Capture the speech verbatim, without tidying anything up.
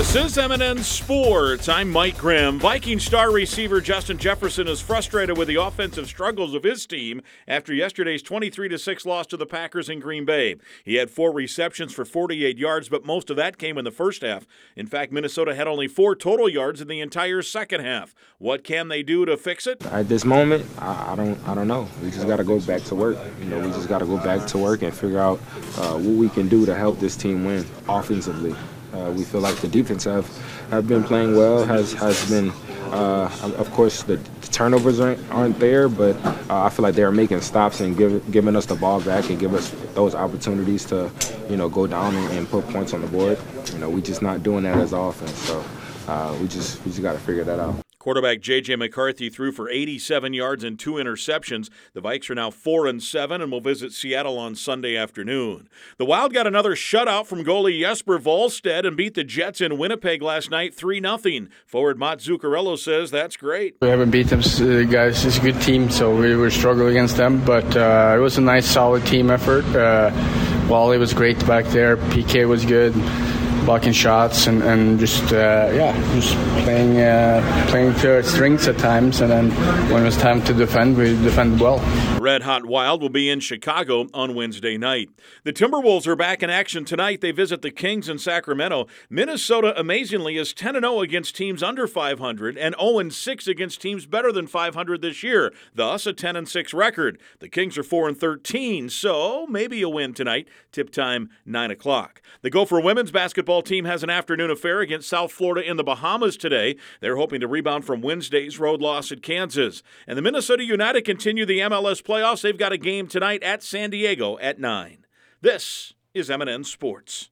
This is M and N Sports. I'm Mike Grimm. Viking star receiver Justin Jefferson is frustrated with the offensive struggles of his team after yesterday's twenty-three to six loss to the Packers in Green Bay. He had four receptions for forty-eight yards, but most of that came in the first half. In fact, Minnesota had only four total yards in the entire second half. What can they do to fix it? At this moment, I, I don't I don't know. We just got to go back to work. You know, we just got to go back to work and figure out uh, what we can do to help this team win offensively. Uh, we feel like the defense have, have been playing well, has has been, uh, of course, the, the turnovers aren't, aren't there, but uh, I feel like they're making stops and give, giving us the ball back and give us those opportunities to, you know, go down and, and put points on the board. You know, we're just not doing that as offense, so uh, we just we just got to figure that out. Quarterback J J McCarthy threw for eighty-seven yards and two interceptions. The Vikes are now four and seven and will visit Seattle on Sunday afternoon. The Wild got another shutout from goalie Jesper Volstead and beat the Jets in Winnipeg last night three nothing. Forward Matt Zuccarello says that's great. We haven't beat them, uh, guys. It's a good team, so we were struggling against them, but uh, it was a nice, solid team effort. Uh, Wally was great back there. P K was good. Blocking shots and, and just uh, yeah, just playing uh, playing to our strengths at times, and then when it was time to defend, we defended well. The Red Hot Wild will be in Chicago on Wednesday night. The Timberwolves are back in action tonight. They visit the Kings in Sacramento. Minnesota, amazingly, is ten and oh against teams under five hundred and oh and six against teams better than five hundred this year, thus a ten and six record. The Kings are four and thirteen, so maybe a win tonight. Tip time nine o'clock. The Gopher women's basketball team has an afternoon affair against South Florida in the Bahamas today. They're hoping to rebound from Wednesday's road loss at Kansas. And the Minnesota United continue the M L S playoffs. They've got a game tonight at San Diego at nine. This is M and N Sports.